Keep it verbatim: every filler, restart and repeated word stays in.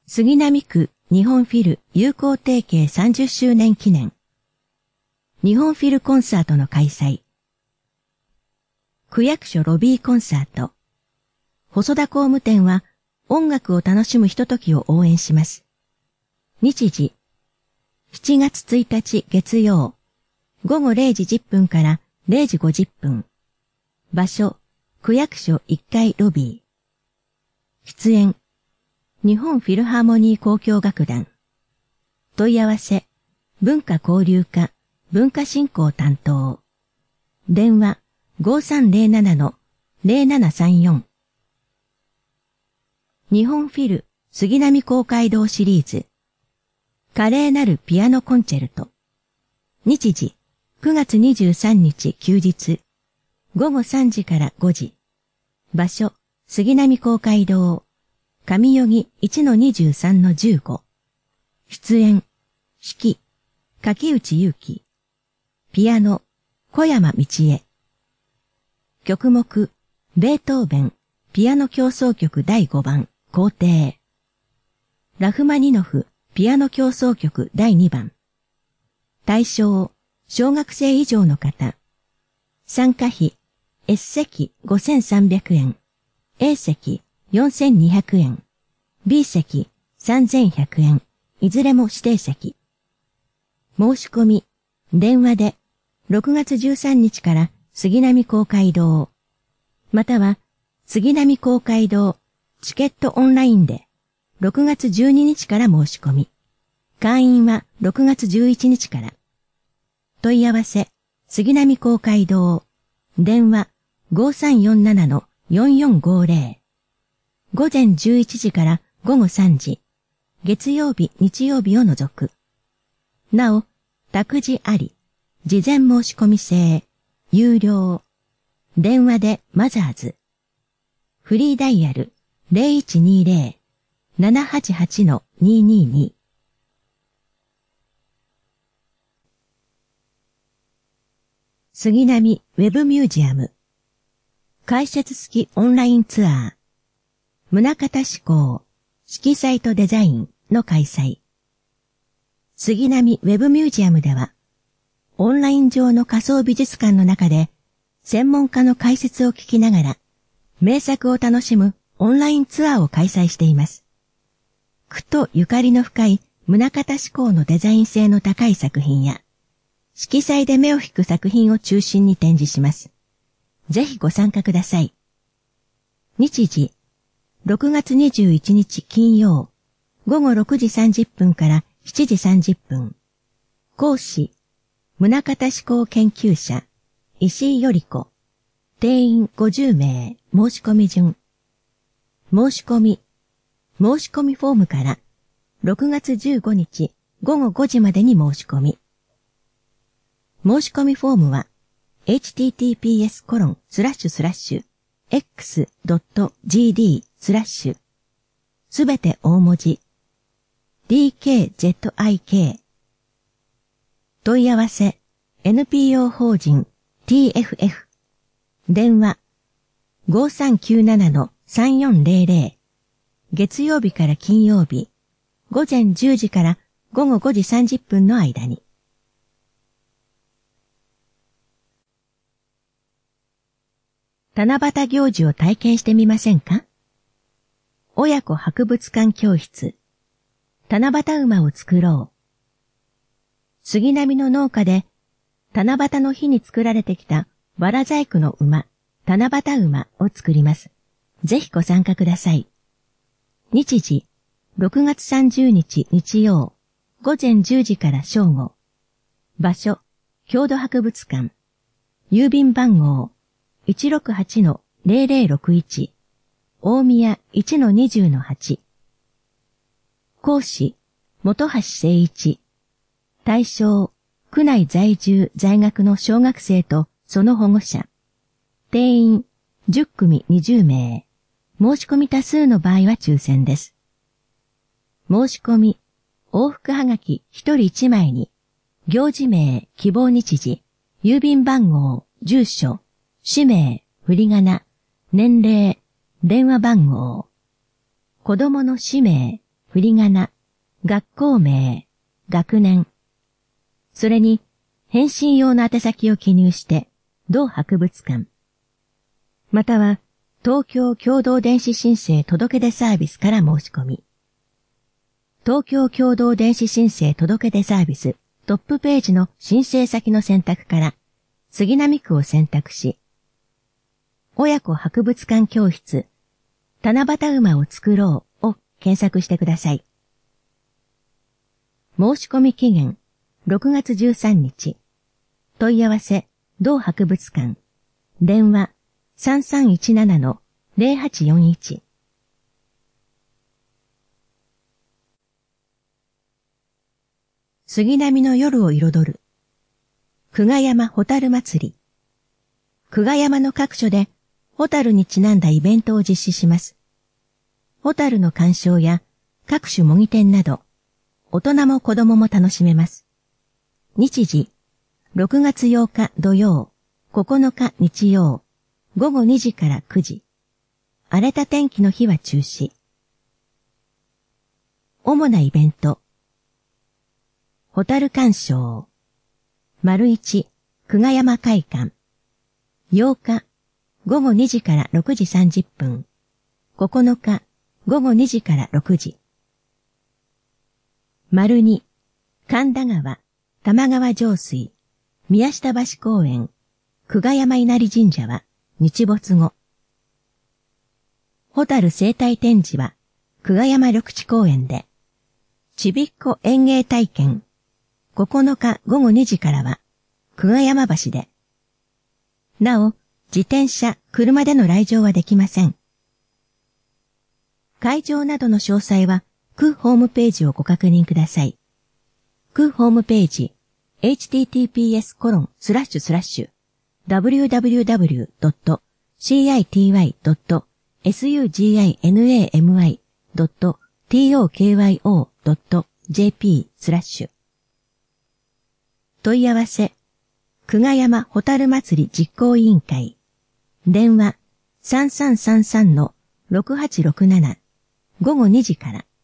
杉並区日本フィル友好提携さんじゅっしゅうねん記念。日本フィルコンサートの開催。区役所ロビーコンサート。細田工務店は音楽を楽しむひとときを応援します。日時。しちがつついたち月曜。ごごれいじじゅっぷんかられいじごじゅっぷん。場所。区役所いっかいロビー。出演。日本フィルハーモニー交響楽団。問い合わせ、文化交流課、文化振興担当。電話、ごさんぜろななのぜろななさんよん。日本フィル、杉並公会堂シリーズ。華麗なるピアノコンチェルト。日時、くがつにじゅうさんにち休日。ごごさんじからごじ。場所、杉並公会堂。上代木 いちのにじゅうさんのじゅうご。出演、指揮、柿内祐樹。ピアノ、小山道恵。曲目、ベートーベン、ピアノ協奏曲だいごばん、皇帝。ラフマニノフ、ピアノ協奏曲だいにばん。対象、小学生以上の方。参加費、S 席ごせんさんびゃくえん、A 席よんせんにひゃくえん、B 席さんぜんひゃくえん、いずれも指定席。申し込み、電話で、ろくがつじゅうさんにちから杉並公会堂、または杉並公会堂チケットオンラインで、ろくがつじゅうににちから申し込み、会員はろくがつじゅういちにちから。問い合わせ、杉並公会堂、電話ごさんよんななのよんよんごぜろ。午前じゅういちじからごごさんじ。月曜日、日曜日を除く。なお、託児あり。事前申し込み制。有料。電話でマザーズ。フリーダイヤル ゼロいちにゼロ ななはちはちのににに。杉並ウェブミュージアム。解説付きオンラインツアー。宗像志功、色彩とデザインの開催。杉並ウェブミュージアムでは、オンライン上の仮想美術館の中で、専門家の解説を聞きながら、名作を楽しむオンラインツアーを開催しています。区とゆかりの深い宗像志功のデザイン性の高い作品や、色彩で目を引く作品を中心に展示します。ぜひご参加ください。日時、ろくがつにじゅういちにち金曜、ごごろくじさんじゅっぷんからしちじさんじゅっぷん。講師、宗像志功研究者、石井より子。定員ごじゅうめい、申し込み順。申し込み、申し込みフォームからろくがつじゅうごにちごごごじまでに申し込み。申し込みフォームは エイチティーティーピーエスコロンスラッシュスラッシュエックスドットジーディースラッシュすべて大文字 ディーケーゼットアイケー 問い合わせ エヌピーオー 法人 ティーエフエフ 電話ごさんきゅうななのさんよんぜろぜろ月曜日から金曜日ごぜんじゅうじからごごごじさんじゅっぷんの間に。七夕行事を体験してみませんか？親子博物館教室。七夕馬を作ろう。杉並の農家で、七夕の日に作られてきた藁細工の馬、七夕馬を作ります。ぜひご参加ください。日時、ろくがつさんじゅうにち日曜、ごぜんじゅうじから正午。場所、郷土博物館。郵便番号、いちろくはちのぜろぜろろくいち、大宮 いちのにじゅうのはち。講師、本橋誠一。対象、区内在住在学の小学生とその保護者。定員、じゅっくみにじゅうめい。申し込み多数の場合は抽選です。申し込み、往復はがきひとりいちまいに、行事名、希望日時、郵便番号、住所、氏名、振り仮名、年齢、電話番号。子供の氏名、 振り仮名、学校名、学年、それに返信用の宛先を記入して、同博物館、または東京共同電子申請届出サービスから申し込み、東京共同電子申請届出サービストップページの申請先の選択から杉並区を選択し、親子博物館教室七夕馬を作ろうを検索してください。申し込み期限ろくがつじゅうさんにち。問い合わせ同博物館。電話さんさんいちななのゼロはちよんいち。杉並の夜を彩る久我山ホタル祭り。久我山の各所でホタルにちなんだイベントを実施します。ホタルの鑑賞や各種模擬店など、大人も子供も楽しめます。日時、ろくがつようか土曜、ここのか日曜、ごごにじからくじ。荒れた天気の日は中止。主なイベント。ホタル鑑賞。丸一、久我山会館。ようか、ごごにじからろくじさんじゅっぷん。ここのか、ごごにじからろくじ。丸二、神田川、玉川上水、宮下橋公園、久我山稲荷神社は日没後。ホタル生態展示は久我山緑地公園で、ちびっこ園芸体験、ここのかごごにじからは久我山橋で。なお、自転車、車での来場はできません。会場などの詳細は、区ホームページをご確認ください。区ホームページ、エイチティーティーピーエスコロンスラッシュスラッシュダブリューダブリューダブリュードットシーアイティーワイドットエスユージーアイエヌエーエムアイドットティーオーケーワイオードットジェーピースラッシュ問い合わせ、久我山ホタル祭り実行委員会。電話さんさんさんさんのろくはちろくなな。ごごにじから。